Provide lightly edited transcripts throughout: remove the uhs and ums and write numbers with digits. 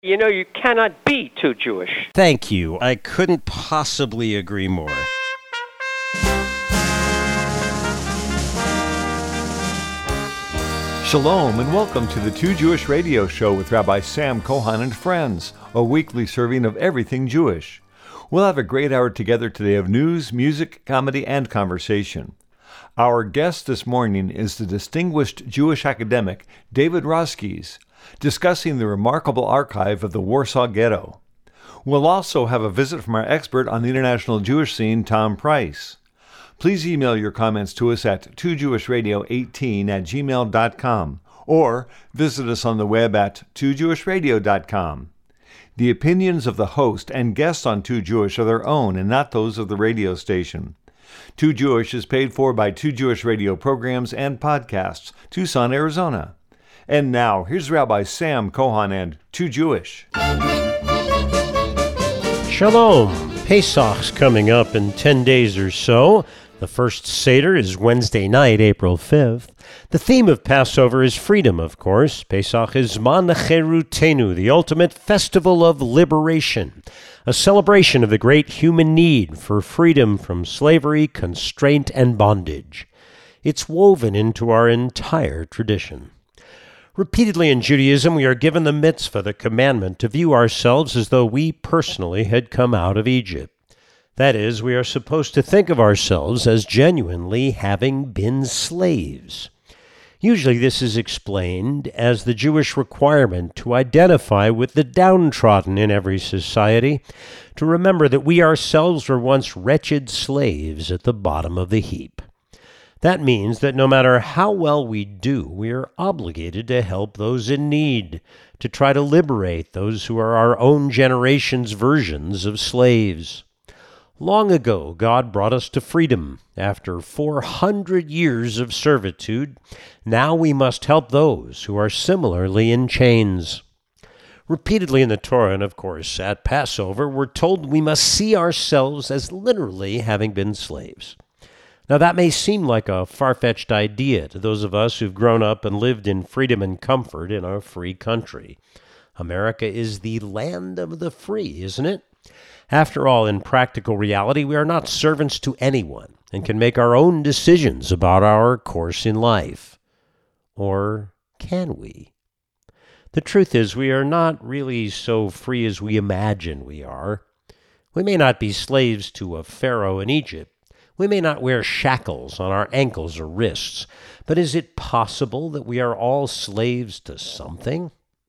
You know, you cannot be too Jewish. Thank you. I couldn't possibly agree more. Shalom and welcome to the Too Jewish Radio Show with Rabbi Sam Kohan and friends, a weekly serving of everything Jewish. We'll have a great hour together today of news, music, comedy, and conversation. Our guest this morning is the distinguished Jewish academic David Roskies, discussing the remarkable archive of the Warsaw Ghetto. We'll also have a visit from our expert on the international Jewish scene, Tom Price. Please email your comments to us at twojewishradio18@gmail.com or visit us on the web at twojewishradio.com. The opinions of the host and guests on Too Jewish are their own and not those of the radio station. Too Jewish is paid for by Too Jewish Radio programs and podcasts, Tucson, Arizona. And now, here's Rabbi Sam Kohan and Too Jewish. Shalom. Pesach's coming up in 10 days or so. The first Seder is Wednesday night, April 5th. The theme of Passover is freedom, of course. Pesach is Zman Cherutenu, the ultimate festival of liberation, a celebration of the great human need for freedom from slavery, constraint, and bondage. It's woven into our entire tradition. Repeatedly in Judaism, we are given the mitzvah, the commandment, to view ourselves as though we personally had come out of Egypt. That is, we are supposed to think of ourselves as genuinely having been slaves. Usually this is explained as the Jewish requirement to identify with the downtrodden in every society, to remember that we ourselves were once wretched slaves at the bottom of the heap. That means that no matter how well we do, we are obligated to help those in need, to try to liberate those who are our own generation's versions of slaves. Long ago, God brought us to freedom. After 400 years of servitude, now we must help those who are similarly in chains. Repeatedly in the Torah, and of course at Passover, we're told we must see ourselves as literally having been slaves. Now, that may seem like a far-fetched idea to those of us who've grown up and lived in freedom and comfort in our free country. America is the land of the free, isn't it? After all, in practical reality, we are not servants to anyone and can make our own decisions about our course in life. Or can we? The truth is, we are not really so free as we imagine we are. We may not be slaves to a pharaoh in Egypt. We may not wear shackles on our ankles or wrists, but is it possible that we are all slaves to something?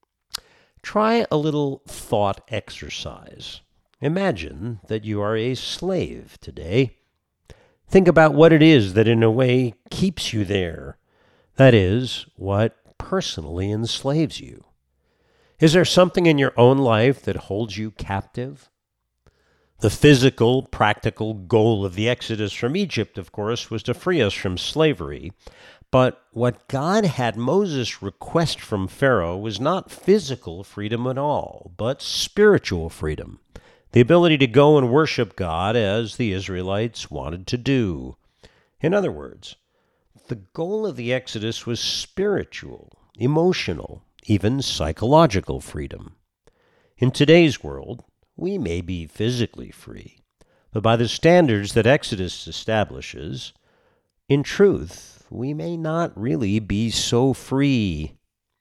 Try a little thought exercise. Imagine that you are a slave today. Think about what it is that in a way keeps you there. That is, what personally enslaves you. Is there something in your own life that holds you captive? The physical, practical goal of the Exodus from Egypt, of course, was to free us from slavery. But what God had Moses request from Pharaoh was not physical freedom at all, but spiritual freedom. The ability to go and worship God as the Israelites wanted to do. In other words, the goal of the Exodus was spiritual, emotional, even psychological freedom. In today's world, we may be physically free, but by the standards that Exodus establishes, in truth, we may not really be so free.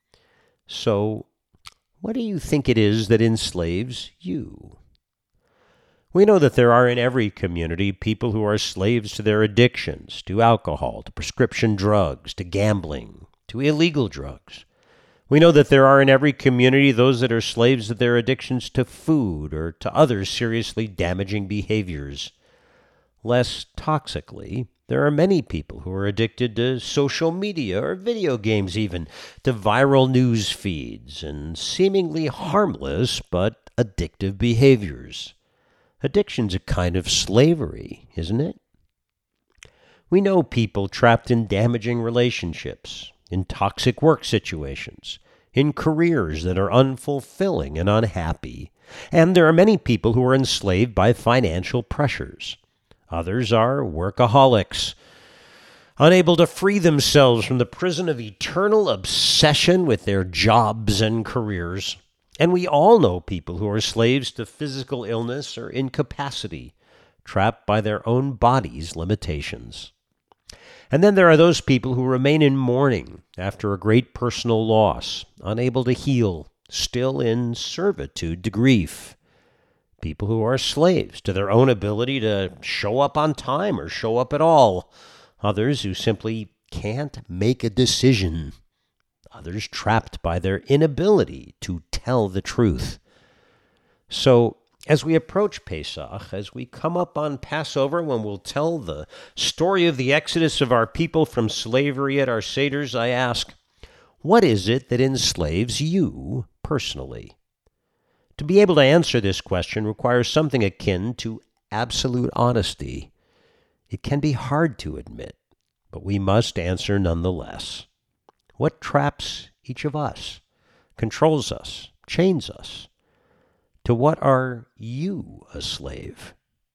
So, what do you think it is that enslaves you? We know that there are in every community people who are slaves to their addictions, to alcohol, to prescription drugs, to gambling, to illegal drugs. We know that there are in every community those that are slaves of their addictions to food or to other seriously damaging behaviors. Less toxically, there are many people who are addicted to social media or video games even, to viral news feeds and seemingly harmless but addictive behaviors. Addiction's a kind of slavery, isn't it? We know people trapped in damaging relationships, in toxic work situations, in careers that are unfulfilling and unhappy. And there are many people who are enslaved by financial pressures. Others are workaholics, unable to free themselves from the prison of eternal obsession with their jobs and careers. And we all know people who are slaves to physical illness or incapacity, trapped by their own body's limitations. And then there are those people who remain in mourning after a great personal loss, unable to heal, still in servitude to grief. People who are slaves to their own ability to show up on time or show up at all. Others who simply can't make a decision. Others trapped by their inability to tell the truth. So, as we approach Pesach, as we come up on Passover, when we'll tell the story of the exodus of our people from slavery at our Seders, I ask, what is it that enslaves you personally? To be able to answer this question requires something akin to absolute honesty. It can be hard to admit, but we must answer nonetheless. What traps each of us, controls us, chains us? To what are you a slave?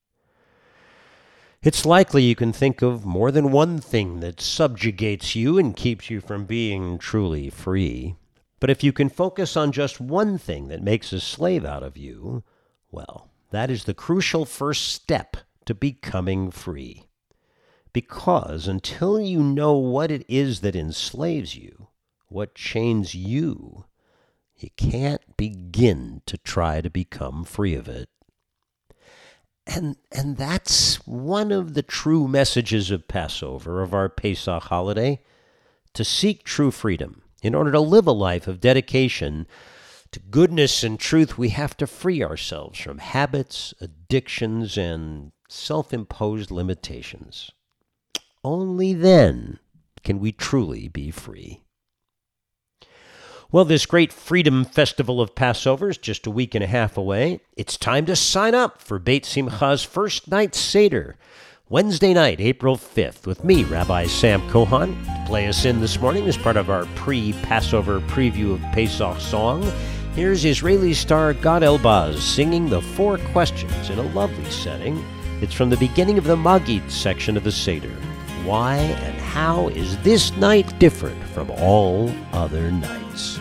It's likely you can think of more than one thing that subjugates you and keeps you from being truly free. But if you can focus on just one thing that makes a slave out of you, well, that is the crucial first step to becoming free. Because until you know what it is that enslaves you, what chains you, you can't begin to try to become free of it. And that's one of the true messages of Passover, of our Pesach holiday, to seek true freedom. In order to live a life of dedication to goodness and truth, we have to free ourselves from habits, addictions, and self-imposed limitations. Only then can we truly be free. Well, this great Freedom Festival of Passover is just a week and a half away. It's time to sign up for Beit Simcha's First Night Seder, Wednesday night, April 5th, with me, Rabbi Sam Kohan. To play us in this morning as part of our pre-Passover preview of Pesach song, here's Israeli star Gad Elbaz singing the 4 questions in a lovely setting. It's from the beginning of the Magid section of the Seder. Why and how is this night different from all other nights?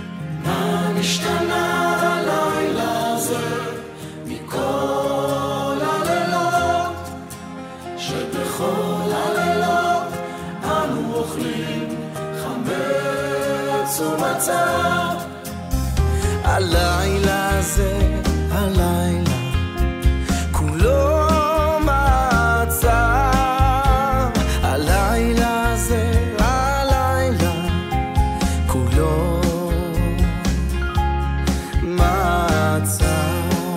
הלילה הזה, הלילה כולו מצא. הלילה הזה, הלילה כולו מצא.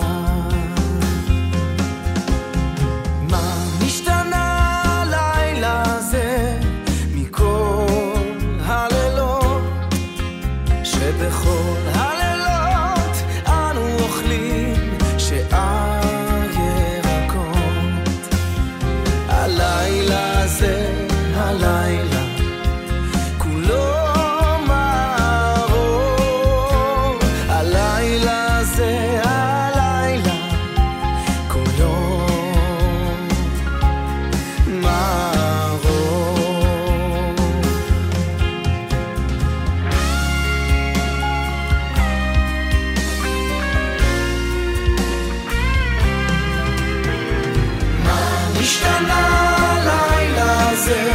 מה נשתנה הלילה הזה מכל הלילות, שבכל הלילות אנו אוכלים שאר ירקות. הלילה הזה, הלילה כולו מאור. הלילה הזה, הלילה כולו מאור. השתנה הלילה הזה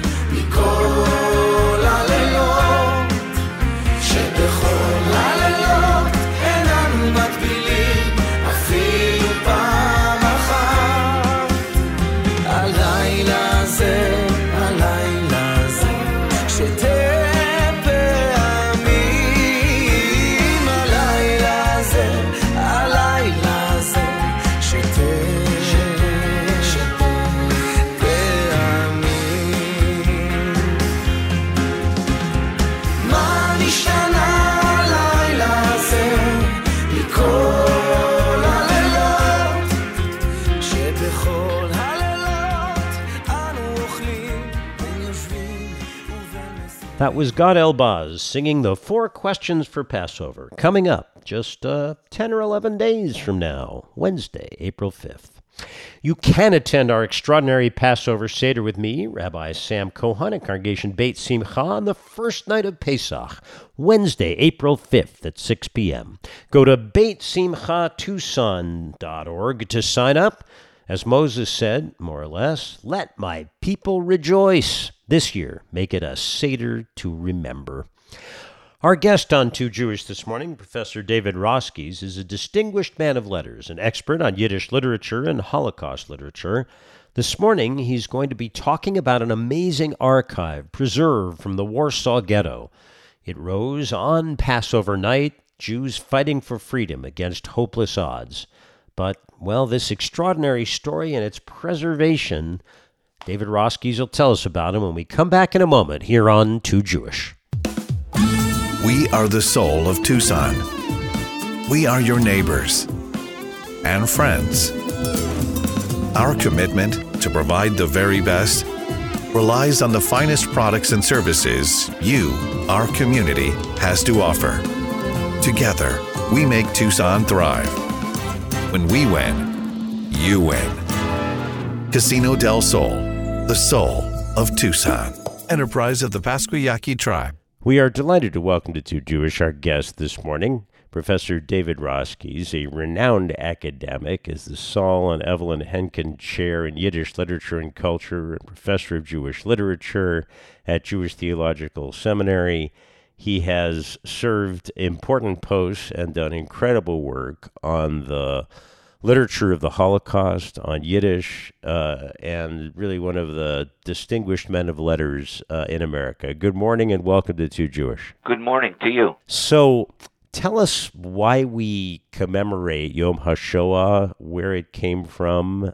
מכל הלילות, שבכל הלילות איננו מטבילים אפילו פעם אחת. הלילה הזה, הלילה הזה, שתי פעמים. הלילה הזה, הלילה הזה, שתי That was Gad Elbaz singing the 4 questions for Passover, coming up just 10 or 11 days from now, Wednesday, April 5th. You can attend our extraordinary Passover Seder with me, Rabbi Sam Cohen, at Congregation Beit Simcha on the first night of Pesach, Wednesday, April 5th at 6 p.m. Go to BeitSimchaTucson.org to sign up. As Moses said, more or less, let my people rejoice. This year, make it a Seder to remember. Our guest on Too Jewish this morning, Professor David Roskies, is a distinguished man of letters, an expert on Yiddish literature and Holocaust literature. This morning, he's going to be talking about an amazing archive preserved from the Warsaw Ghetto. It rose on Passover night, Jews fighting for freedom against hopeless odds. But, well, this extraordinary story and its preservation, David Roskies will tell us about it when we come back in a moment here on Too Jewish. We are the soul of Tucson. We are your neighbors and friends. Our commitment to provide the very best relies on the finest products and services you, our community, has to offer. Together, we make Tucson thrive. When we win, you win. Casino del Sol, the soul of Tucson. Enterprise of the Pasquayaqui tribe. We are delighted to welcome to Too Jewish our guest this morning, Professor David Roskies, a renowned academic, is the Saul and Evelyn Henkin Chair in Yiddish Literature and Culture and Professor of Jewish Literature at Jewish Theological Seminary. He has served important posts and done incredible work on the literature of the Holocaust, on Yiddish, and really one of the distinguished men of letters in America. Good morning and welcome to Too Jewish. Good morning to you. So tell us why we commemorate Yom HaShoah, where it came from,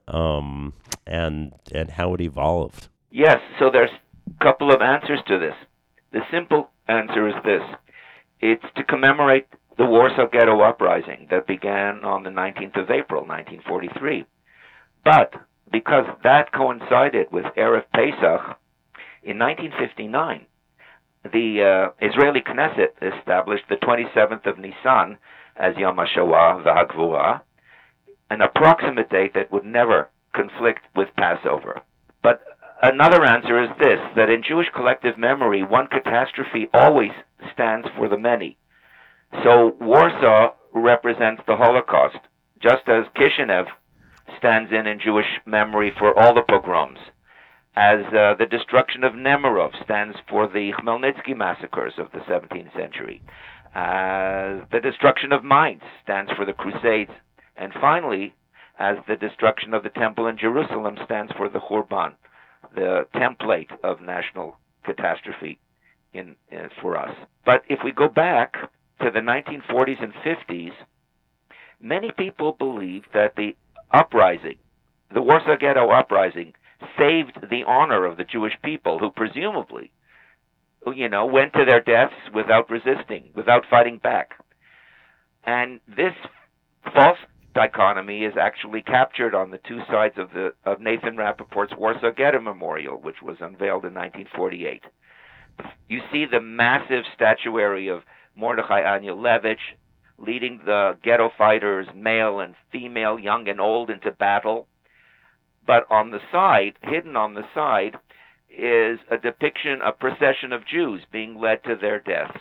and how it evolved. Yes, so there's a couple of answers to this. The simple answer is this. It's to commemorate the Warsaw Ghetto Uprising that began on the 19th of April, 1943. But because that coincided with Erev Pesach, in 1959, the Israeli Knesset established the 27th of Nisan as Yom HaShoah v'Hagvura, an approximate date that would never conflict with Passover. But another answer is this, that in Jewish collective memory, one catastrophe always stands for the many. So Warsaw represents the Holocaust, just as Kishinev stands in Jewish memory for all the pogroms, as the destruction of Nemirov stands for the Khmelnytsky massacres of the 17th century, as the destruction of Mainz stands for the Crusades, and finally, as the destruction of the temple in Jerusalem stands for the Churban, the template of national catastrophe for us. But if we go back to the 1940s and 50s, many people believe that the uprising, the Warsaw Ghetto Uprising, saved the honor of the Jewish people who presumably, went to their deaths without resisting, without fighting back. And this false dichotomy is actually captured on the two sides of Nathan Rappaport's Warsaw Ghetto Memorial, which was unveiled in 1948. You see the massive statuary of Mordechai Anielewicz leading the ghetto fighters, male and female, young and old, into battle. But on the side, hidden on the side, is a depiction, a procession of Jews being led to their deaths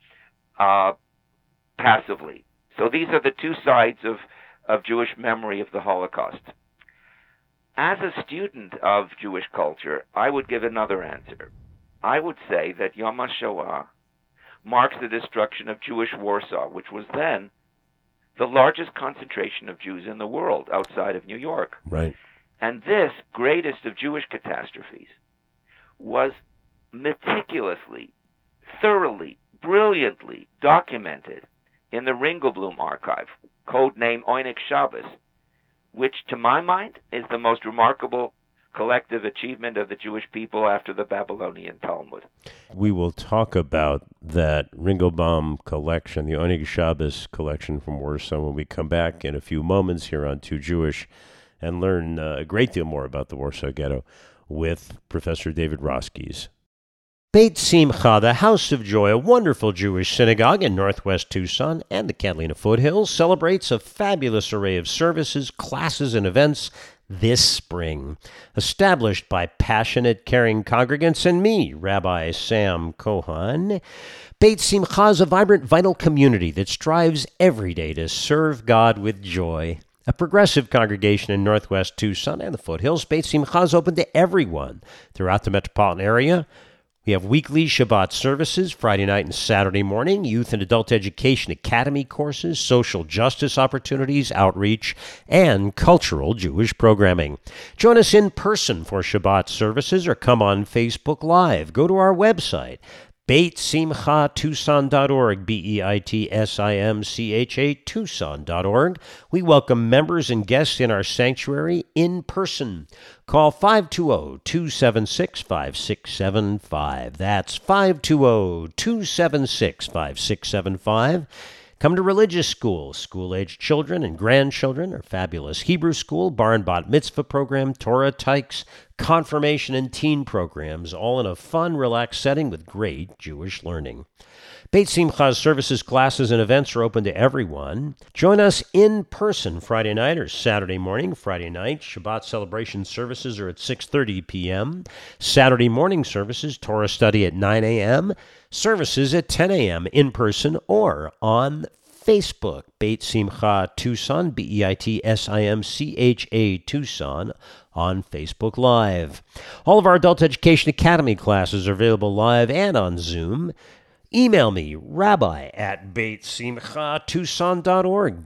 passively. So these are the two sides of Jewish memory of the Holocaust. As a student of Jewish culture, I would give another answer. I would say that Yom HaShoah marks the destruction of Jewish Warsaw, which was then the largest concentration of Jews in the world outside of New York. Right. And this greatest of Jewish catastrophes was meticulously, thoroughly, brilliantly documented in the Ringelblum archive, codename Oyneg Shabbos, which to my mind is the most remarkable collective achievement of the Jewish people after the Babylonian Talmud. We will talk about that Ringelbaum collection, the Oyneg Shabbos collection from Warsaw, when we come back in a few moments here on Too Jewish and learn a great deal more about the Warsaw Ghetto with Professor David Roskies. Beit Simcha, the House of Joy, a wonderful Jewish synagogue in northwest Tucson and the Catalina foothills, celebrates a fabulous array of services, classes, and events this spring. Established by passionate, caring congregants and me, Rabbi Sam Cohen, Beit Simcha is a vibrant, vital community that strives every day to serve God with joy. A progressive congregation in northwest Tucson and the foothills, Beit Simcha is open to everyone throughout the metropolitan area. We have weekly Shabbat services, Friday night and Saturday morning, youth and adult education academy courses, social justice opportunities, outreach, and cultural Jewish programming. Join us in person for Shabbat services or come on Facebook Live. Go to our website, BeitSimchaTucson.org, BeitSimcha Tucson.org. We welcome members and guests in our sanctuary in person. Call 520-276-5675. That's 520-276-5675. Come to religious school. School-aged children and grandchildren, our fabulous Hebrew school, bar and bat mitzvah program, Torah tykes, confirmation and teen programs, all in a fun, relaxed setting with great Jewish learning. Beit Simcha's services, classes, and events are open to everyone. Join us in person Friday night or Saturday morning. Friday night, Shabbat celebration services are at 6:30 p.m. Saturday morning services, Torah study at 9 a.m., services at 10 a.m. in person or on Facebook, Beit Simcha Tucson, BeitSimcha Tucson, on Facebook Live. All of our Adult Education Academy classes are available live and on Zoom. Email me, rabbi@BeitSimchaTucson.org,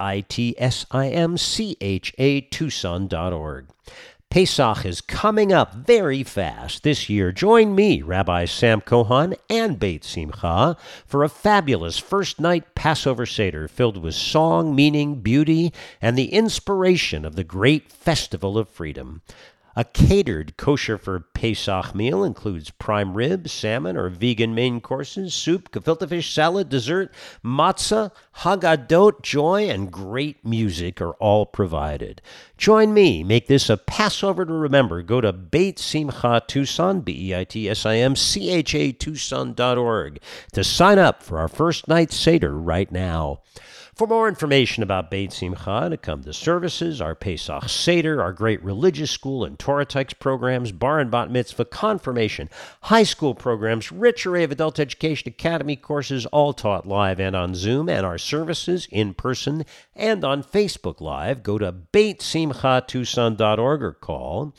BeitSimcha Tucson.org. Pesach is coming up very fast this year. Join me, Rabbi Sam Cohen, and Beit Simcha for a fabulous first night Passover Seder filled with song, meaning, beauty, and the inspiration of the great festival of freedom. A catered kosher for Pesach meal includes prime rib, salmon, or vegan main courses, soup, gefilte fish, salad, dessert, matzah, haggadot, joy, and great music are all provided. Join me. Make this a Passover to remember. Go to Beit Simcha Tucson, BeitSimcha Tucson.org to sign up for our first night Seder right now. For more information about Beit Simcha, to come to services, our Pesach Seder, our great religious school and Torah tykes programs, bar and bat mitzvah, confirmation, high school programs, rich array of adult education academy courses, all taught live and on Zoom, and our services in person and on Facebook Live, go to BeitSimchaTucson.org or call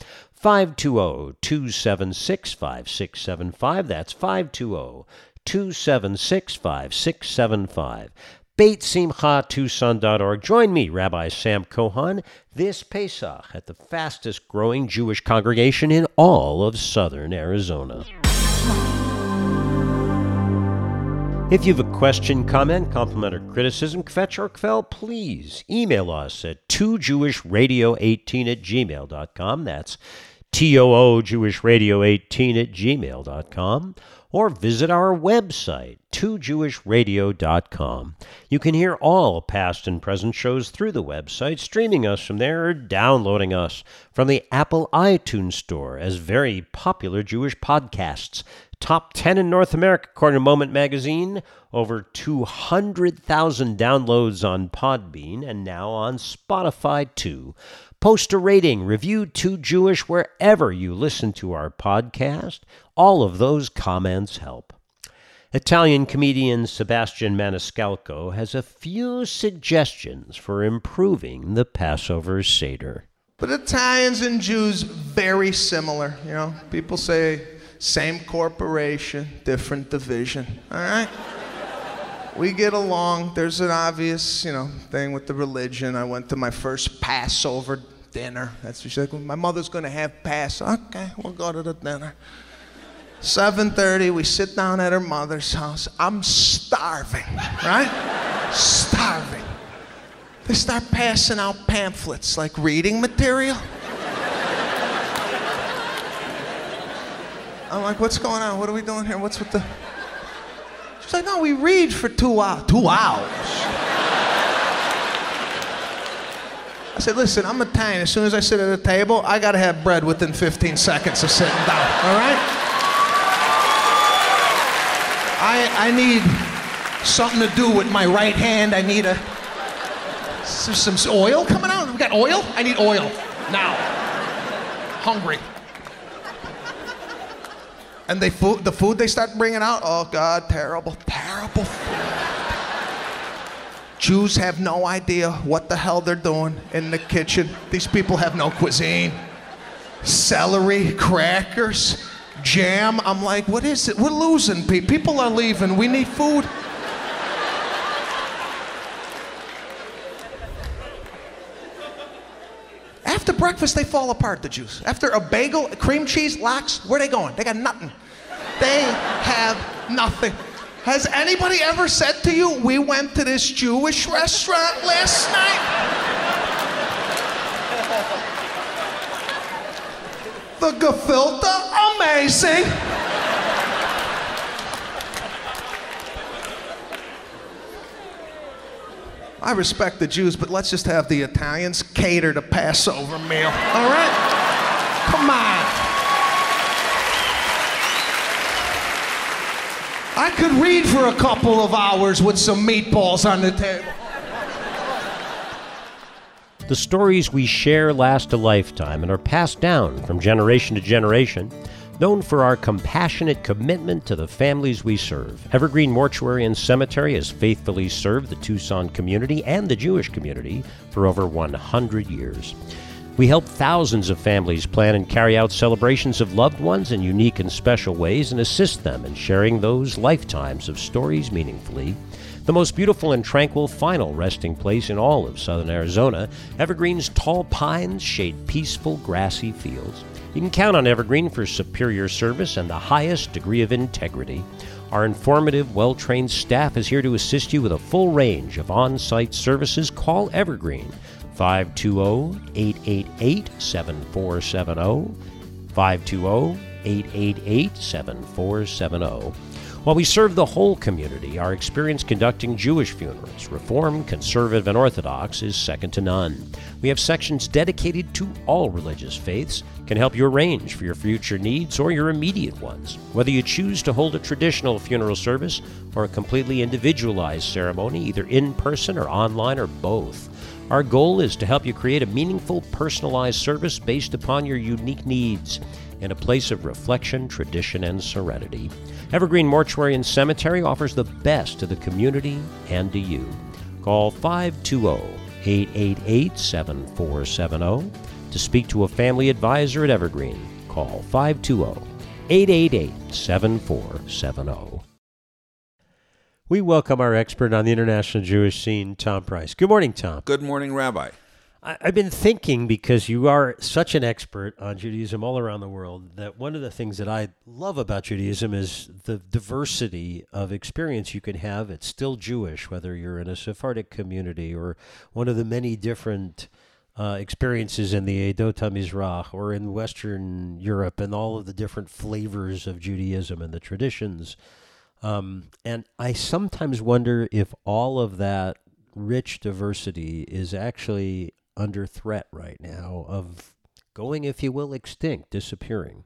520-276-5675. That's 520-276-5675. BeitSimchaTucson.org. Join me, Rabbi Sam Cohen, this Pesach at the fastest growing Jewish congregation in all of southern Arizona. If you have a question, comment, compliment, or criticism, kvetch or kvel, please email us at 2jewishradio18@gmail.com. That's TOOJewishRadio18@gmail.com. Or visit our website, 2jewishradio.com. You can hear all past and present shows through the website, streaming us from there or downloading us from the Apple iTunes Store as very popular Jewish podcasts. Top 10 in North America, according to Moment Magazine. Over 200,000 downloads on Podbean and now on Spotify, too. Post a rating, review Too Jewish wherever you listen to our podcast. All of those comments help. Italian comedian Sebastian Maniscalco has a few suggestions for improving the Passover Seder. But Italians and Jews, very similar. You know, people say same corporation, different division. All right? We get along. There's an obvious, thing with the religion. I went to my first Passover dinner. That's what she's like, my mother's going to have Passover. Okay, we'll go to the dinner. 7:30, we sit down at her mother's house. I'm starving, right? Starving. They start passing out pamphlets, like reading material. I'm like, what's going on? What are we doing here? What's with the... She's like, no, we read for 2 hours. 2 hours? I said, listen, I'm Italian. As soon as I sit at a table, I got to have bread within 15 seconds of sitting down, all right? I need something to do with my right hand. I need some oil coming out. We got oil? I need oil now. Hungry. And the food they start bringing out, oh God, terrible, terrible food. Jews have no idea what the hell they're doing in the kitchen. These people have no cuisine. Celery, crackers, jam. I'm like, what is it? We're losing people. People are leaving. We need food. After breakfast, they fall apart, the Jews. After a bagel, cream cheese, lox, where are they going? They got nothing. They have nothing. Has anybody ever said to you, we went to this Jewish restaurant last night? The gefilte, amazing. I respect the Jews, but let's just have the Italians cater the Passover meal, all right? Come on. I could read for a couple of hours with some meatballs on the table. The stories we share last a lifetime and are passed down from generation to generation. Known for our compassionate commitment to the families we serve, Evergreen Mortuary and Cemetery has faithfully served the Tucson community and the Jewish community for over 100 years. We help thousands of families plan and carry out celebrations of loved ones in unique and special ways and assist them in sharing those lifetimes of stories meaningfully. The most beautiful and tranquil final resting place in all of southern Arizona, Evergreen's tall pines shade peaceful grassy fields. You can count on Evergreen for superior service and the highest degree of integrity. Our informative, well-trained staff is here to assist you with a full range of on-site services. Call Evergreen, 520-888-7470, 520-888-7470. While we serve the whole community, our experience conducting Jewish funerals, Reformed, Conservative, and Orthodox, is second to none. We have sections dedicated to all religious faiths, can help you arrange for your future needs or your immediate ones. Whether you choose to hold a traditional funeral service or a completely individualized ceremony, either in person or online or both, our goal is to help you create a meaningful, personalized service based upon your unique needs in a place of reflection, tradition, and serenity. Evergreen Mortuary and Cemetery offers the best to the community and to you. Call 520-888-7470 to speak to a family advisor at Evergreen. Call 520-888-7470. We welcome our expert on the international Jewish scene, Tom Price. Good morning, Tom. Good morning, Rabbi. I've been thinking, because you are such an expert on Judaism all around the world, that one of the things that I love about Judaism is the diversity of experience you can have. It's still Jewish, whether you're in a Sephardic community or one of the many different experiences in the Edot HaMizrach or in Western Europe, and all of the different flavors of Judaism and the traditions. And I sometimes wonder if all of that rich diversity is actually under threat right now of going, if you will, extinct, disappearing.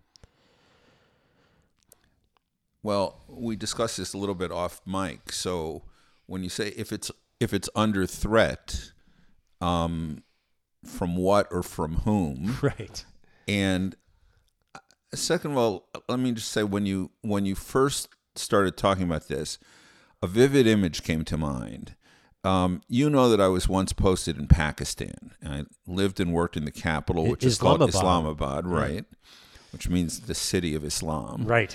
Well, we discussed this a little bit off mic. So when you say if it's under threat, from what or from whom? Right. And second of all, let me just say, when you first started talking about this, a vivid image came to mind. You know that I was once posted in Pakistan. I lived and worked in the capital, which is called Islamabad, right? Which means the city of Islam. Right.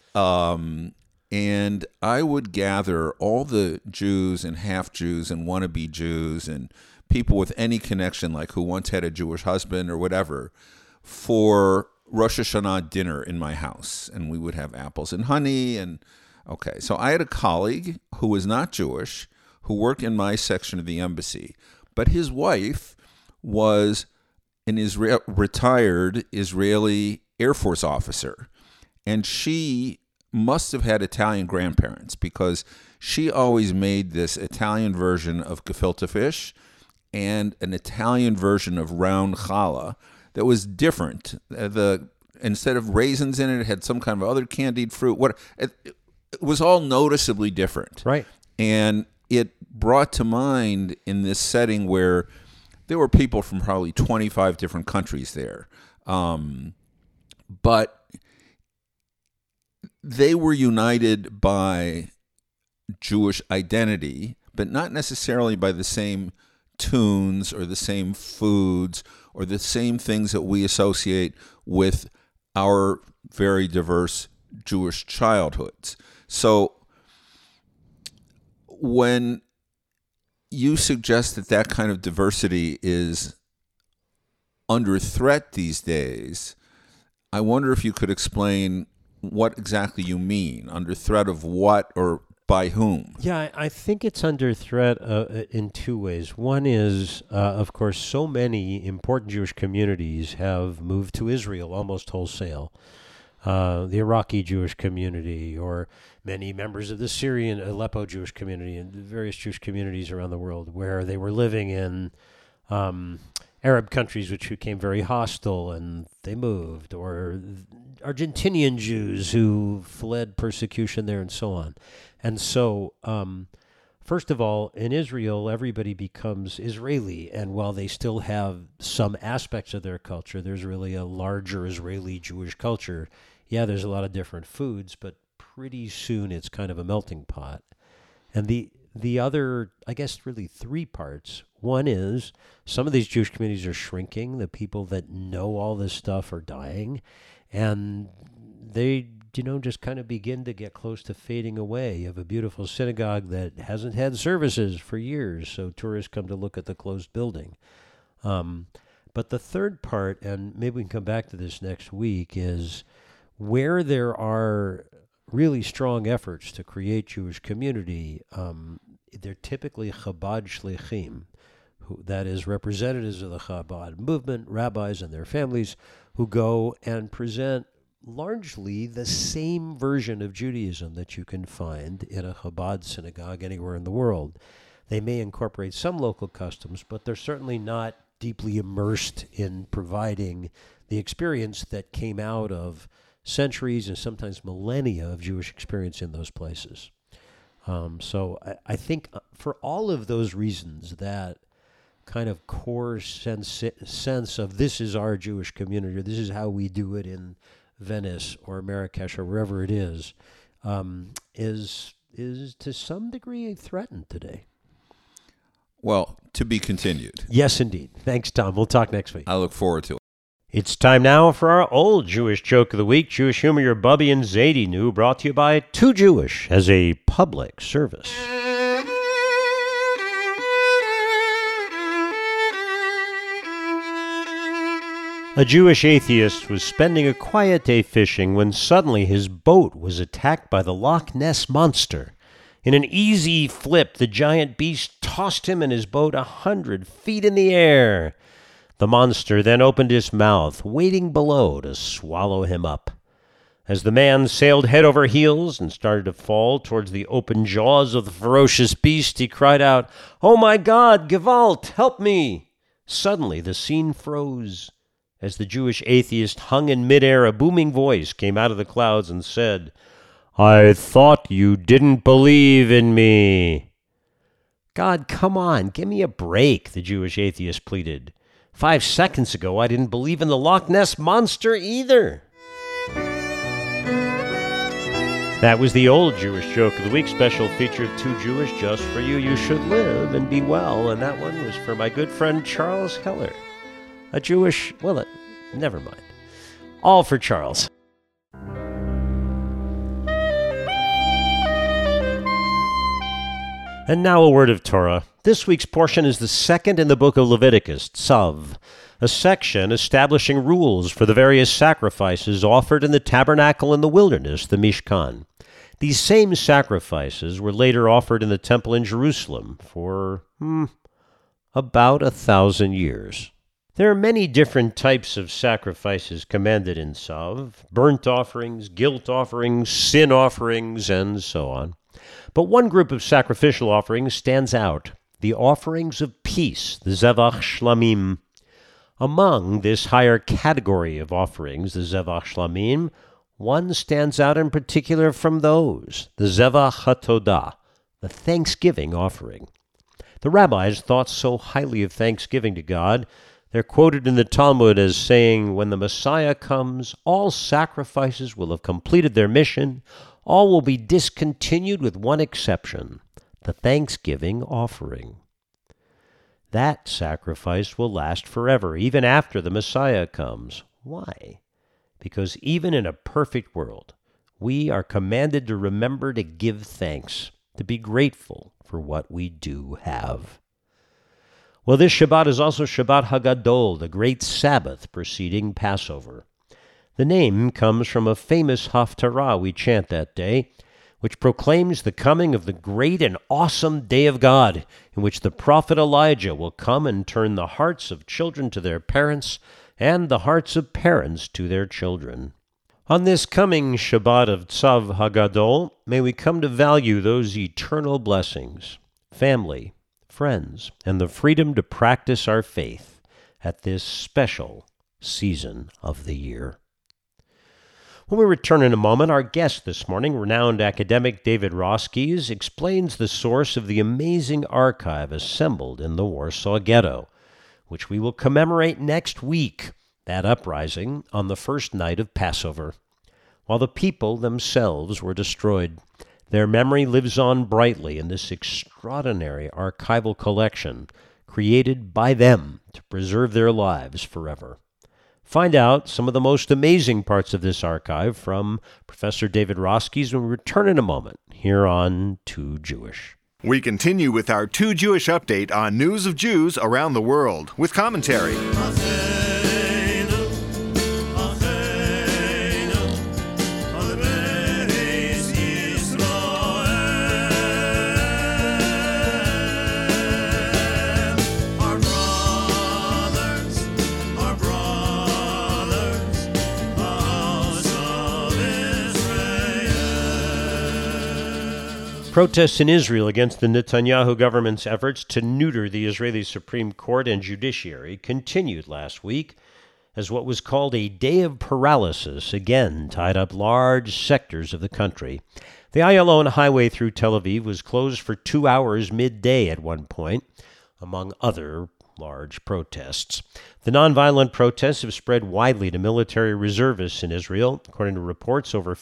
And I would gather all the Jews and half-Jews and wannabe Jews and people with any connection, like who once had a Jewish husband or whatever, for Rosh Hashanah dinner in my house. And we would have apples and honey. And okay, so I had a colleague who was not Jewish, who worked in my section of the embassy, but his wife was an retired Israeli Air Force officer, and she must have had Italian grandparents, because she always made this Italian version of gefilte fish and an Italian version of round challah that was different. Instead of raisins in it, it had some kind of other candied fruit. was all noticeably different. Right. And it brought to mind in this setting where there were people from probably 25 different countries there. But they were united by Jewish identity, but not necessarily by the same tunes or the same foods or the same things that we associate with our very diverse Jewish childhoods. So when you suggest that that kind of diversity is under threat these days, I wonder if you could explain what exactly you mean. Under threat of what or by whom? Yeah, I think it's under threat in two ways. One is, of course, so many important Jewish communities have moved to Israel almost wholesale. The Iraqi Jewish community, or many members of the Syrian Aleppo Jewish community, and various Jewish communities around the world where they were living in Arab countries which became very hostile and they moved, or Argentinian Jews who fled persecution there and so on. And so, first of all, in Israel, everybody becomes Israeli, and while they still have some aspects of their culture, there's really a larger Israeli Jewish culture. Yeah, there's a lot of different foods, but pretty soon it's kind of a melting pot. And the other, I guess, really three parts. One is some of these Jewish communities are shrinking. The people that know all this stuff are dying, and they, just kind of begin to get close to fading away. You have a beautiful synagogue that hasn't had services for years, so tourists come to look at the closed building. But the third part, and maybe we can come back to this next week, is where there are really strong efforts to create Jewish community, they're typically Chabad Shlichim, that is representatives of the Chabad movement, rabbis and their families, who go and present largely the same version of Judaism that you can find in a Chabad synagogue anywhere in the world. They may incorporate some local customs, but they're certainly not deeply immersed in providing the experience that came out of centuries and sometimes millennia of Jewish experience in those places. So I think for all of those reasons, that kind of core sense of this is our Jewish community, or this is how we do it in Venice or Marrakesh or wherever it is to some degree threatened today. Well, to be continued. Yes, indeed. Thanks, Tom. We'll talk next week. I look forward to it. It's time now for our old Jewish joke of the week. Jewish humor your Bubby and Zadie knew, brought to you by Too Jewish as a public service. A Jewish atheist was spending a quiet day fishing when suddenly his boat was attacked by the Loch Ness Monster. In an easy flip, the giant beast tossed him and his boat 100 feet in the air. The monster then opened his mouth, waiting below to swallow him up. As the man sailed head over heels and started to fall towards the open jaws of the ferocious beast, he cried out, "Oh my God, Gewalt, help me!" Suddenly the scene froze. As the Jewish atheist hung in midair, a booming voice came out of the clouds and said, "I thought you didn't believe in me." "God, come on, give me a break," the Jewish atheist pleaded. 5 seconds ago, I didn't believe in the Loch Ness Monster either. That was the old Jewish joke of the week, special feature of Too Jewish, just for you. You should live and be well. And that one was for my good friend Charles Heller. A Jewish, never mind. All for Charles. And now a word of Torah. This week's portion is the second in the book of Leviticus, Tzav, a section establishing rules for the various sacrifices offered in the tabernacle in the wilderness, the Mishkan. These same sacrifices were later offered in the temple in Jerusalem for about 1,000 years. There are many different types of sacrifices commanded in Tzav: burnt offerings, guilt offerings, sin offerings, and so on. But one group of sacrificial offerings stands out: the offerings of peace, the Zevach Shlamim. Among this higher category of offerings, the Zevach Shlamim, One stands out in particular from those, the Zevach HaTodah, the thanksgiving offering. The rabbis thought so highly of thanksgiving to God, they're quoted in the Talmud as saying, when the Messiah comes, all sacrifices will have completed their mission, all will be discontinued with one exception, the thanksgiving offering. That sacrifice will last forever, even after the Messiah comes. Why? Because even in a perfect world, we are commanded to remember to give thanks, to be grateful for what we do have. Well, this Shabbat is also Shabbat Hagadol, the great Sabbath preceding Passover. The name comes from a famous Haftarah we chant that day, which proclaims the coming of the great and awesome day of God, in which the prophet Elijah will come and turn the hearts of children to their parents and the hearts of parents to their children. On this coming Shabbat of Tzav Hagadol, may we come to value those eternal blessings, family, friends, and the freedom to practice our faith at this special season of the year. When we return in a moment, our guest this morning, renowned academic David Roskies, explains the source of the amazing archive assembled in the Warsaw Ghetto, which we will commemorate next week, that uprising on the first night of Passover. While the people themselves were destroyed, their memory lives on brightly in this extraordinary archival collection created by them to preserve their lives forever. Find out some of the most amazing parts of this archive from Professor David Roskies when we return in a moment here on Too Jewish. We continue with our Too Jewish update on news of Jews around the world with commentary. Protests in Israel against the Netanyahu government's efforts to neuter the Israeli Supreme Court and judiciary continued last week as what was called a day of paralysis again tied up large sectors of the country. The Ayalon highway through Tel Aviv was closed for 2 hours midday at one point, among other large protests. The nonviolent protests have spread widely to military reservists in Israel. According to reports, over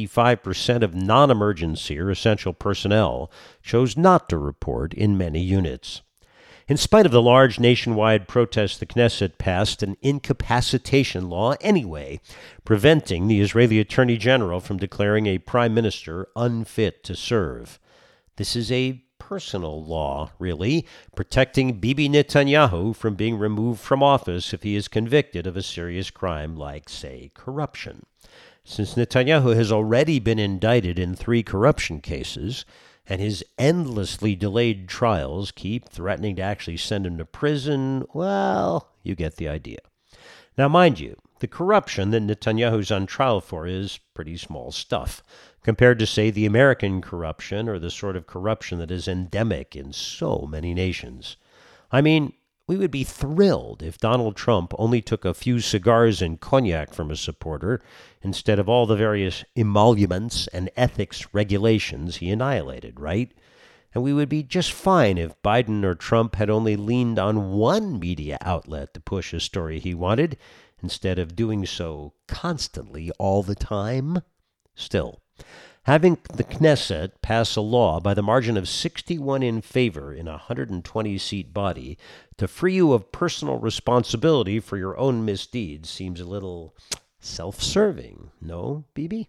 55% of non-emergency or essential personnel chose not to report in many units. In spite of the large nationwide protests, the Knesset passed an incapacitation law anyway, preventing the Israeli Attorney General from declaring a prime minister unfit to serve. This is a personal law, really, protecting Bibi Netanyahu from being removed from office if he is convicted of a serious crime like, say, corruption. Since Netanyahu has already been indicted in 3 corruption cases, and his endlessly delayed trials keep threatening to actually send him to prison, well, you get the idea. Now, mind you, the corruption that Netanyahu's on trial for is pretty small stuff, compared to, say, the American corruption or the sort of corruption that is endemic in so many nations. I mean, we would be thrilled if Donald Trump only took a few cigars and cognac from a supporter instead of all the various emoluments and ethics regulations he annihilated, right? And we would be just fine if Biden or Trump had only leaned on one media outlet to push a story he wanted, instead of doing so constantly all the time. Still, having the Knesset pass a law by the margin of 61 in favor in a 120-seat body to free you of personal responsibility for your own misdeeds seems a little self-serving, no, Bibi?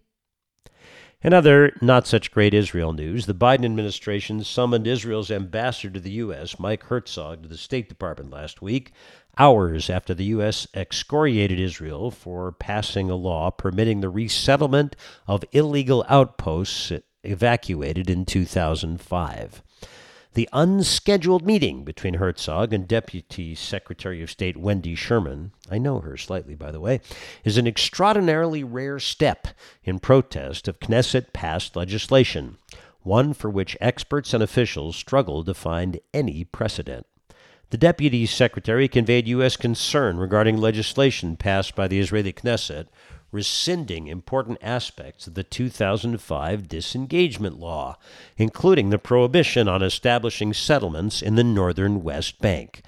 In other not-such-great Israel news, the Biden administration summoned Israel's ambassador to the U.S., Mike Herzog, to the State Department last week, hours after the U.S. excoriated Israel for passing a law permitting the resettlement of illegal outposts evacuated in 2005. The unscheduled meeting between Herzog and Deputy Secretary of State Wendy Sherman, I know her slightly, by the way, is an extraordinarily rare step in protest of Knesset-passed legislation, one for which experts and officials struggle to find any precedent. The Deputy Secretary conveyed U.S. concern regarding legislation passed by the Israeli Knesset rescinding important aspects of the 2005 disengagement law, including the prohibition on establishing settlements in the northern West Bank.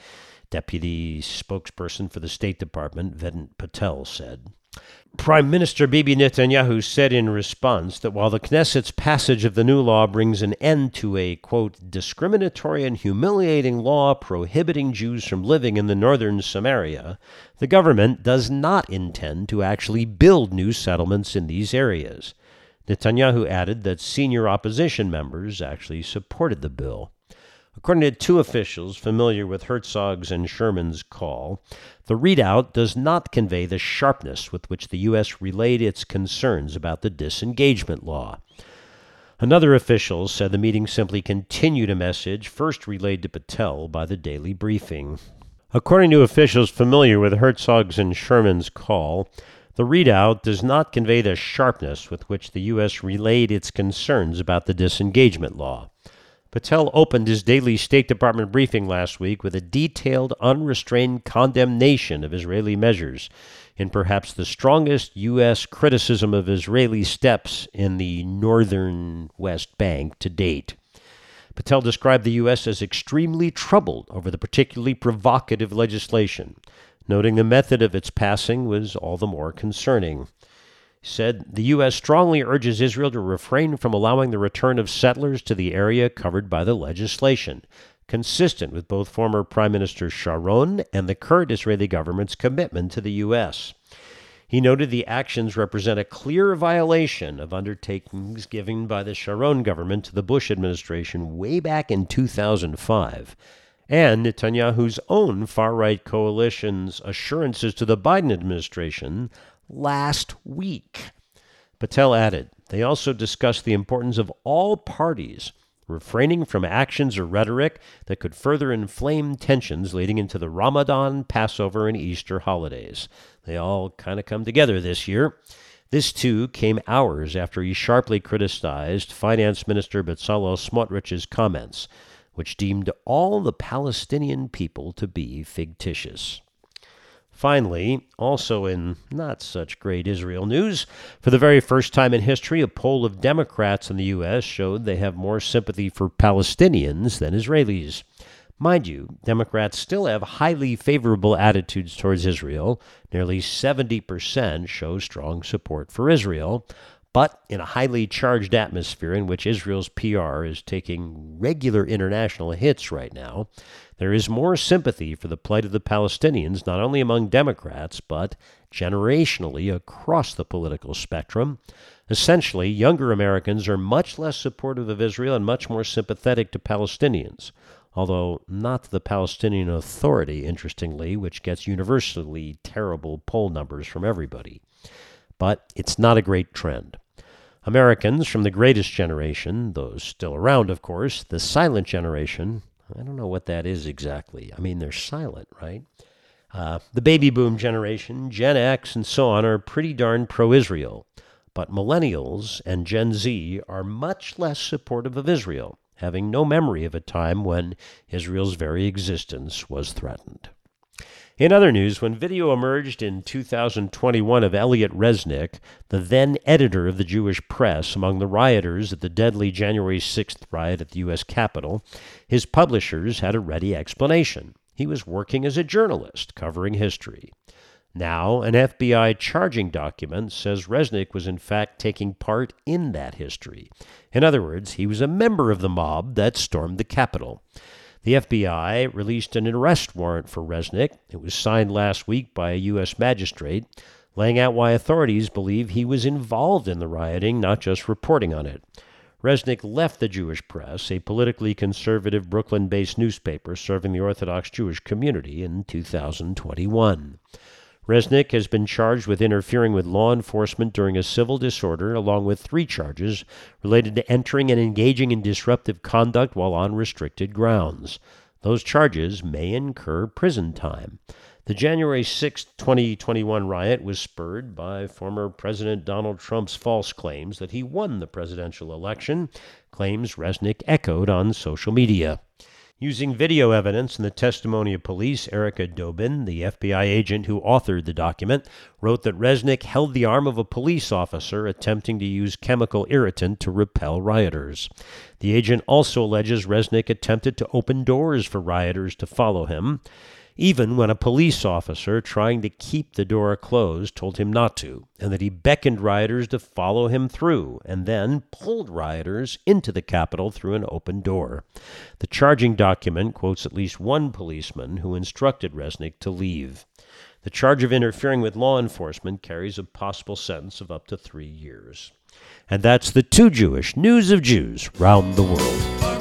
Deputy spokesperson for the State Department, Vedant Patel, said. Prime Minister Bibi Netanyahu said in response that while the Knesset's passage of the new law brings an end to a, quote, discriminatory and humiliating law prohibiting Jews from living in the northern Samaria, the government does not intend to actually build new settlements in these areas. Netanyahu added that senior opposition members actually supported the bill. According to two officials familiar with Herzog's and Sherman's call, the readout does not convey the sharpness with which the U.S. relayed its concerns about the disengagement law. Another official said the meeting simply continued a message first relayed to Patel by the Daily Briefing. According to officials familiar with Herzog's and Sherman's call, the readout does not convey the sharpness with which the U.S. relayed its concerns about the disengagement law. Patel opened his daily State Department briefing last week with a detailed, unrestrained condemnation of Israeli measures in perhaps the strongest U.S. criticism of Israeli steps in the northern West Bank to date. Patel described the U.S. as extremely troubled over the particularly provocative legislation, noting the method of its passing was all the more concerning. He said the U.S. strongly urges Israel to refrain from allowing the return of settlers to the area covered by the legislation, consistent with both former Prime Minister Sharon and the current Israeli government's commitment to the U.S. He noted the actions represent a clear violation of undertakings given by the Sharon government to the Bush administration way back in 2005, and Netanyahu's own far-right coalition's assurances to the Biden administration last week. Patel added, they also discussed the importance of all parties refraining from actions or rhetoric that could further inflame tensions leading into the Ramadan, Passover, and Easter holidays. They all kind of come together this year. This, too, came hours after he sharply criticized Finance Minister Bezalel Smotrich's comments, which deemed all the Palestinian people to be fictitious. Finally, also in not such great Israel news, for the very first time in history, a poll of Democrats in the U.S. showed they have more sympathy for Palestinians than Israelis. Mind you, Democrats still have highly favorable attitudes towards Israel. Nearly 70% show strong support for Israel. But in a highly charged atmosphere in which Israel's PR is taking regular international hits right now, there is more sympathy for the plight of the Palestinians, not only among Democrats, but generationally across the political spectrum. Essentially, younger Americans are much less supportive of Israel and much more sympathetic to Palestinians, although not the Palestinian Authority, interestingly, which gets universally terrible poll numbers from everybody. But it's not a great trend. Americans from the greatest generation, those still around, of course, the silent generation, I don't know what that is exactly. I mean, they're silent, right? The baby boom generation, Gen X, and so on are pretty darn pro-Israel. But millennials and Gen Z are much less supportive of Israel, having no memory of a time when Israel's very existence was threatened. In other news, when video emerged in 2021 of Elliot Resnick, the then editor of the Jewish Press, among the rioters at the deadly January 6th riot at the U.S. Capitol, his publishers had a ready explanation. He was working as a journalist covering history. Now, an FBI charging document says Resnick was in fact taking part in that history. In other words, he was a member of the mob that stormed the Capitol. The FBI released an arrest warrant for Resnick. It was signed last week by a U.S. magistrate, laying out why authorities believe he was involved in the rioting, not just reporting on it. Resnick left the Jewish Press, a politically conservative Brooklyn-based newspaper serving the Orthodox Jewish community, in 2021. Resnick has been charged with interfering with law enforcement during a civil disorder, along with 3 charges related to entering and engaging in disruptive conduct while on restricted grounds. Those charges may incur prison time. The January 6, 2021 riot was spurred by former President Donald Trump's false claims that he won the presidential election, claims Resnick echoed on social media. Using video evidence and the testimony of police, Erica Dobin, the FBI agent who authored the document, wrote that Resnick held the arm of a police officer attempting to use chemical irritant to repel rioters. The agent also alleges Resnick attempted to open doors for rioters to follow him, even when a police officer trying to keep the door closed told him not to, and that he beckoned rioters to follow him through, and then pulled rioters into the Capitol through an open door. The charging document quotes at least one policeman who instructed Resnick to leave. The charge of interfering with law enforcement carries a possible sentence of up to 3 years. And that's the Too Jewish News of Jews round the world.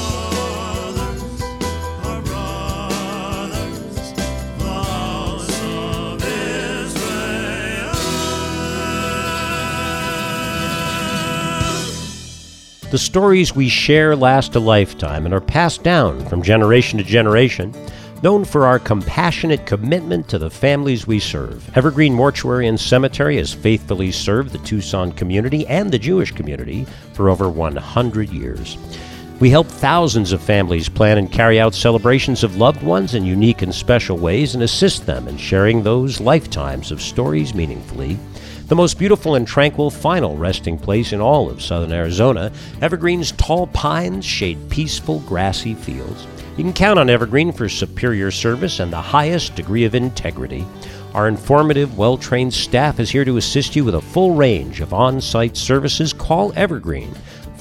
The stories we share last a lifetime and are passed down from generation to generation, known for our compassionate commitment to the families we serve. Evergreen Mortuary and Cemetery has faithfully served the Tucson community and the Jewish community for over 100 years. We help thousands of families plan and carry out celebrations of loved ones in unique and special ways and assist them in sharing those lifetimes of stories meaningfully. The most beautiful and tranquil final resting place in all of southern Arizona, Evergreen's tall pines shade peaceful, grassy fields. You can count on Evergreen for superior service and the highest degree of integrity. Our informative, well-trained staff is here to assist you with a full range of on-site services. Call Evergreen,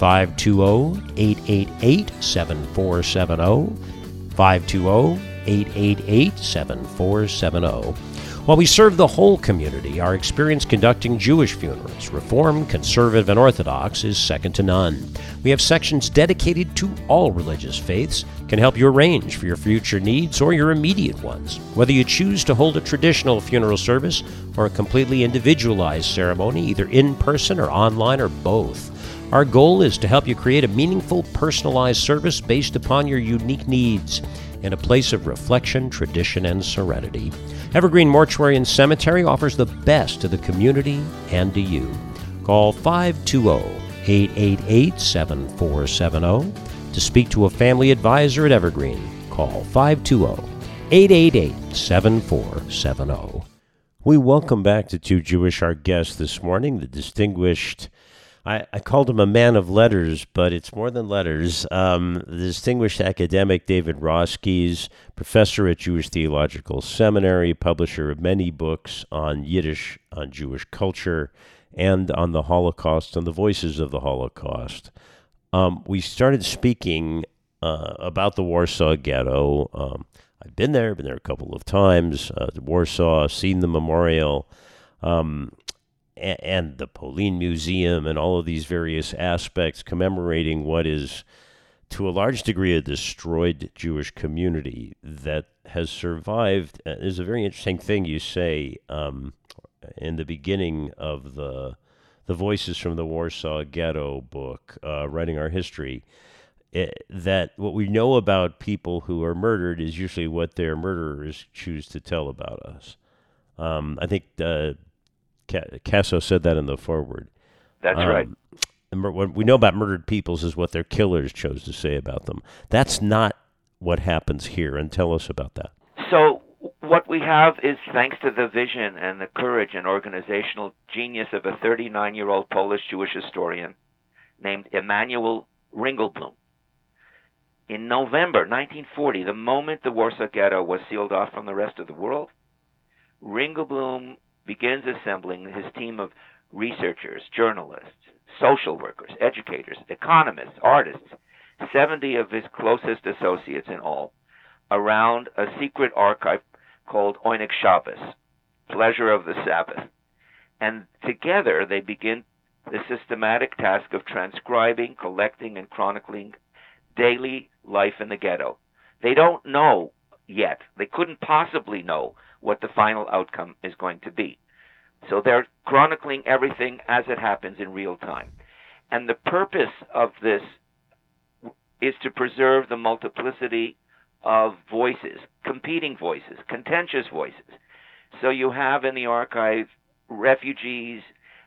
520-888-7470, 520-888-7470. While we serve the whole community, our experience conducting Jewish funerals, Reform, Conservative, and Orthodox, is second to none. We have sections dedicated to all religious faiths, can help you arrange for your future needs or your immediate ones. Whether you choose to hold a traditional funeral service or a completely individualized ceremony, either in person or online or both, our goal is to help you create a meaningful, personalized service based upon your unique needs in a place of reflection, tradition, and serenity. Evergreen Mortuary and Cemetery offers the best to the community and to you. Call 520-888-7470 to speak to a family advisor at Evergreen. Call 520-888-7470. We welcome back to Too Jewish our guest this morning, the distinguished, I called him a man of letters, but it's more than letters. The distinguished academic David Roskies, professor at Jewish Theological Seminary, publisher of many books on Yiddish, on Jewish culture, and on the Holocaust and the voices of the Holocaust. We started speaking about the Warsaw Ghetto. I've been there a couple of times, to Warsaw, seen the memorial, and the Polin Museum and all of these various aspects commemorating what is, to a large degree, a destroyed Jewish community that has survived. There's a very interesting thing you say in the beginning of the Voices from the Warsaw Ghetto book, Writing Our History, that what we know about people who are murdered is usually what their murderers choose to tell about us. I think Casso said that in the foreword. That's right. What we know about murdered peoples is what their killers chose to say about them. That's not what happens here, and tell us about that. So what we have is, thanks to the vision and the courage and organizational genius of a 39-year-old Polish Jewish historian named Emanuel Ringelblum. In November 1940, the moment the Warsaw Ghetto was sealed off from the rest of the world, Ringelblum begins assembling his team of researchers, journalists, social workers, educators, economists, artists, 70 of his closest associates in all, around a secret archive called Oinik Shabbos, Pleasure of the Sabbath. And together they begin the systematic task of transcribing, collecting, and chronicling daily life in the ghetto. They don't know yet. They couldn't possibly know what the final outcome is going to be. So they're chronicling everything as it happens in real time. And the purpose of this is to preserve the multiplicity of voices, competing voices, contentious voices. So you have in the archive refugees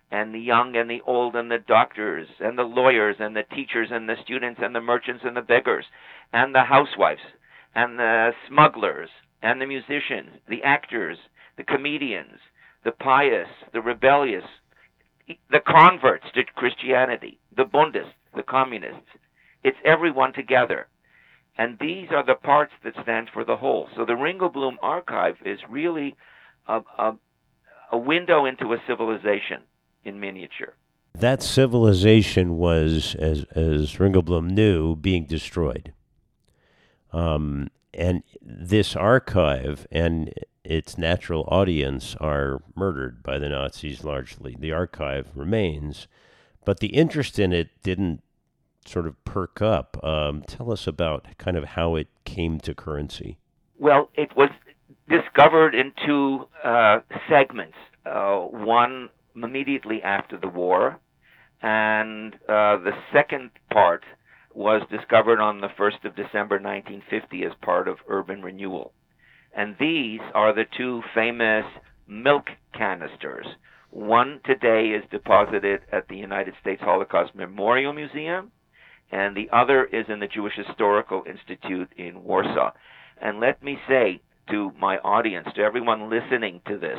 and the young and the old and the doctors and the lawyers and the teachers and the students and the merchants and the beggars and the housewives and the smugglers and the musicians, the actors, the comedians, the pious, the rebellious, the converts to Christianity, the Bundists, the communists. It's everyone together. And these are the parts that stand for the whole. So the Ringelblum Archive is really a window into a civilization in miniature. That civilization was, as Ringelblum knew, being destroyed. And this archive and its natural audience are murdered by the Nazis largely. The archive remains, but the interest in it didn't sort of perk up. Tell us about kind of how it came to currency. Well, it was discovered in two segments. One immediately after the war, and the second part was discovered on the 1st of December 1950 as part of urban renewal. And these are the two famous milk canisters. One today is deposited at the United States Holocaust Memorial Museum, and the other is in the Jewish Historical Institute in Warsaw. And let me say to my audience, to everyone listening to this,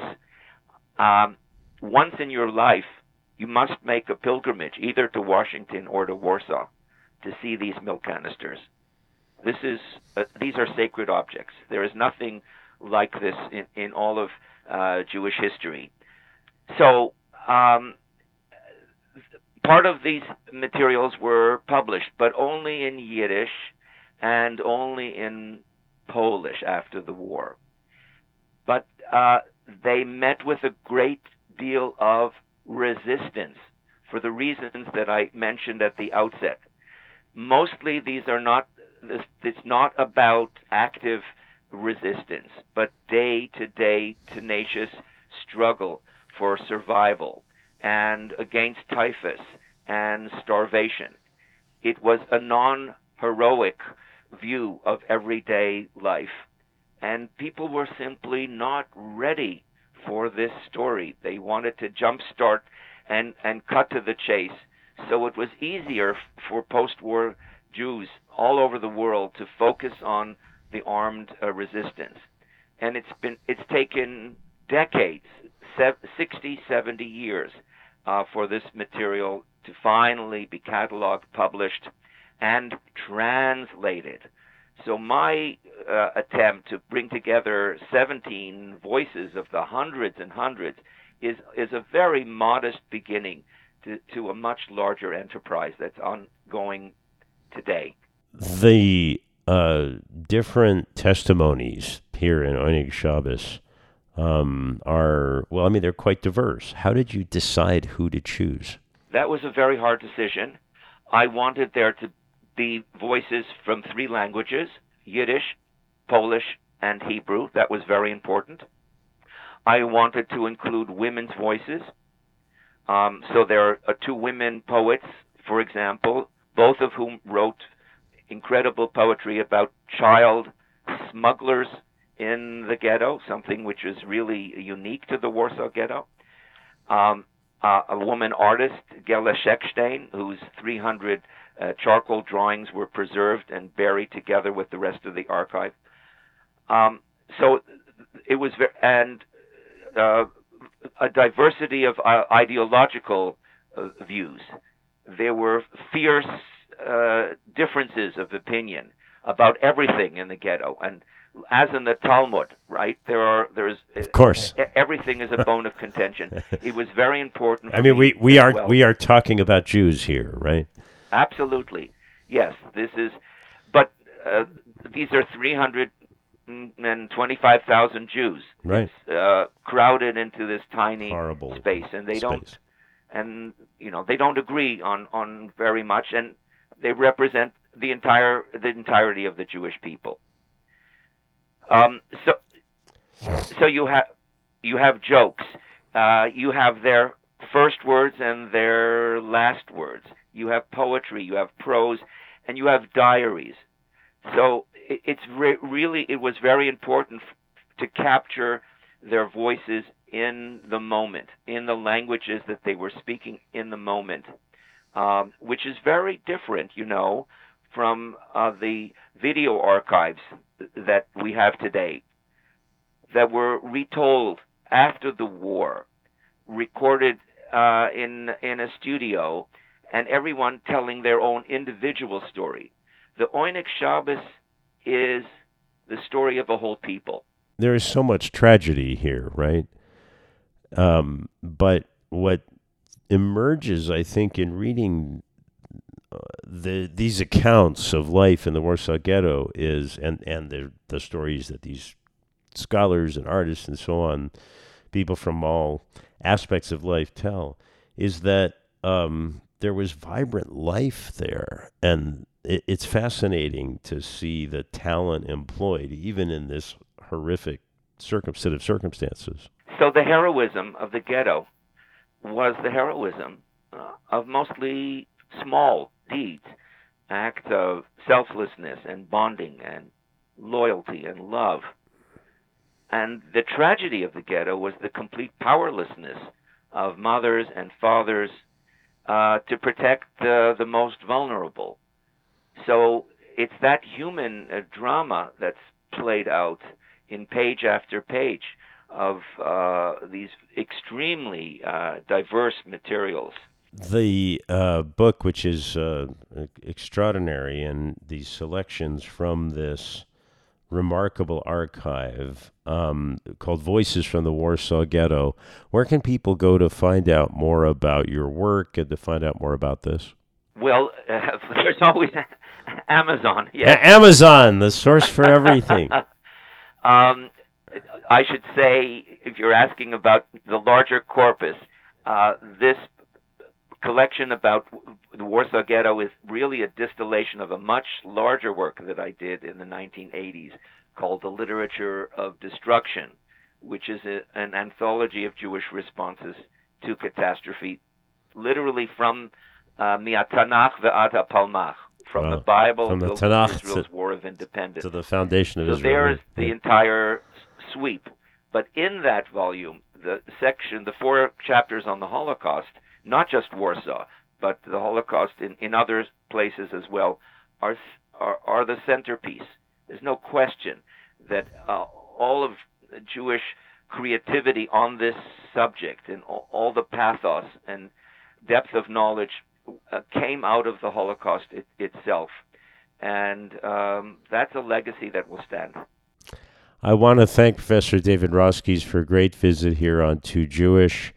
once in your life, you must make a pilgrimage either to Washington or to Warsaw to see these milk canisters. These are sacred objects. There is nothing like this in all of Jewish history. So part of these materials were published, but only in Yiddish and only in Polish after the war. But they met with a great deal of resistance for the reasons that I mentioned at the outset. Mostly these are not, it's not about active resistance, but day-to-day tenacious struggle for survival and against typhus and starvation. It was a non-heroic view of everyday life, and people were simply not ready for this story. They wanted to jumpstart and cut to the chase. So it was easier for post-war Jews all over the world to focus on the armed resistance. And it's taken decades, 60, 70 years, for this material to finally be cataloged, published, and translated. So my attempt to bring together 17 voices of the hundreds and hundreds is a very modest beginning to a much larger enterprise that's ongoing today. The different testimonies here in Oneg Shabbos they're quite diverse. How did you decide who to choose? That was a very hard decision. I wanted there to be voices from three languages, Yiddish, Polish, and Hebrew. That was very important. I wanted to include women's voices. So there are two women poets, for example, both of whom wrote incredible poetry about child smugglers in the ghetto, something which is really unique to the Warsaw Ghetto. A woman artist, Gela Scheckstein, whose 300 charcoal drawings were preserved and buried together with the rest of the archive. So it was a diversity of ideological views. There were fierce differences of opinion about everything in the ghetto, and as in the Talmud, right? There's of course everything is a bone of contention. It was very important. I mean, we are talking about Jews here, right? Absolutely, yes. But these are 325,000 Jews, right? Crowded into this tiny horrible space, and they don't agree on very much, and they represent the entirety of the Jewish people. So you have jokes, you have their first words and their last words. You have poetry, you have prose, and you have diaries. So it was very important to capture their voices in the moment, in the languages that they were speaking in the moment, which is very different, from the video archives that we have today that were retold after the war, recorded in a studio, and everyone telling their own individual story. The Oyneg Shabbos is the story of a whole people. There is so much tragedy here, right? But what emerges, I think, in reading these accounts of life in the Warsaw Ghetto is, and the stories that these scholars and artists and so on, people from all aspects of life tell, is that there was vibrant life there, and it's fascinating to see the talent employed, even in this horrific set of circumstances. So the heroism of the ghetto was the heroism of mostly small deeds, acts of selflessness and bonding and loyalty and love. And the tragedy of the ghetto was the complete powerlessness of mothers and fathers to protect the most vulnerable. So it's that human drama that's played out in page after page of these extremely diverse materials. The book, which is extraordinary, and these selections from this remarkable archive called Voices from the Warsaw Ghetto. Where can people go to find out more about your work and to find out more about this? Well, there's always Amazon. Yes. Amazon, the source for everything. I should say, if you're asking about the larger corpus, this collection about the Warsaw Ghetto is really a distillation of a much larger work that I did in the 1980s called The Literature of Destruction, which is an anthology of Jewish responses to catastrophe, literally from Mi'atanach ve'ad ha'Palmach, from the Bible from the to Tanakh Israel's War of Independence. To the foundation of so Israel. There's the entire sweep. But in that volume, the 4 chapters on the Holocaust, not just Warsaw, but the Holocaust in other places as well, are the centerpiece. There's no question that all of Jewish creativity on this subject and all the pathos and depth of knowledge came out of the Holocaust itself. And that's a legacy that will stand. I want to thank Professor David Roskies for a great visit here on Too Jewish.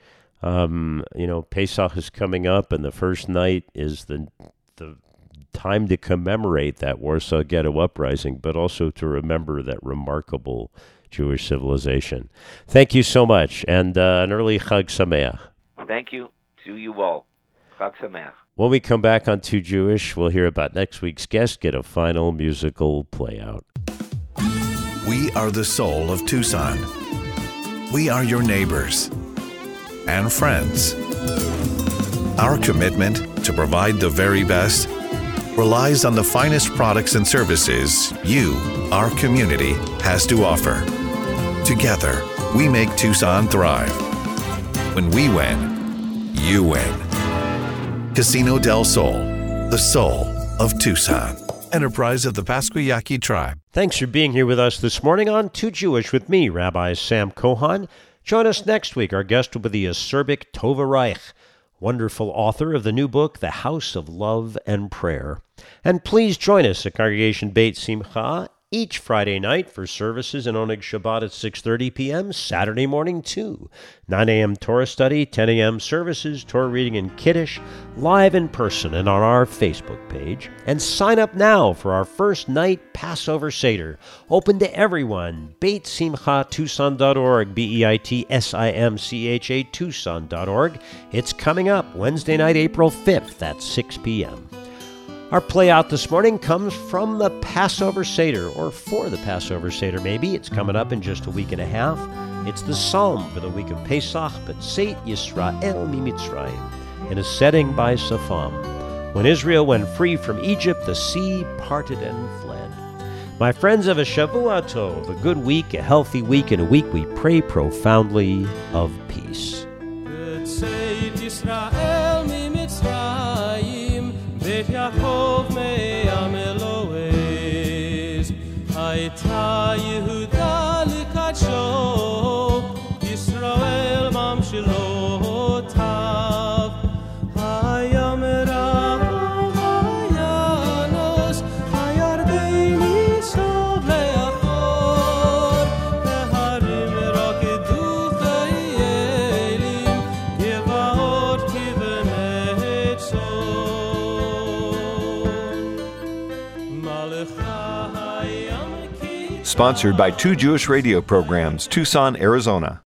Pesach is coming up, and the first night is the time to commemorate that Warsaw Ghetto uprising, but also to remember that remarkable Jewish civilization. Thank you so much, and an early Chag Sameach. Thank you to you all. Chag Sameach. When we come back on Too Jewish, we'll hear about next week's guest get a final musical play-out. We are the soul of Tucson. We are your neighbors and friends. Our commitment to provide the very best relies on the finest products and services you, our community, has to offer. Together, we make Tucson thrive. When we win, you win. Casino del Sol, the soul of Tucson. Enterprise of the Pasquayaqui tribe. Thanks for being here with us this morning on Too Jewish with me, Rabbi Sam Kohan. Join us next week. Our guest will be the acerbic Tova Reich, wonderful author of the new book, The House of Love and Prayer. And please join us at Congregation Beit Simcha each Friday night for services in Oneg Shabbat at 6:30 p.m., Saturday morning too. 9 a.m. Torah study, 10 a.m. services, Torah reading and Kiddush, live in person and on our Facebook page. And sign up now for our first night Passover Seder, open to everyone. Beit Simcha Tucson.org, BEITSIMCHA Tucson.org. It's coming up Wednesday night, April 5th at 6 p.m. Our play out this morning comes from the Passover Seder, or for the Passover Seder maybe. It's coming up in just a week and a half. It's the psalm for the week of Pesach, B'tzeit Yisrael Mimitzrayim, in a setting by Safam. When Israel went free from Egypt, the sea parted and fled. My friends, of a Shavua Tov, a good week, a healthy week, and a week we pray profoundly of peace. Sponsored by 2 Jewish radio programs, Tucson, Arizona.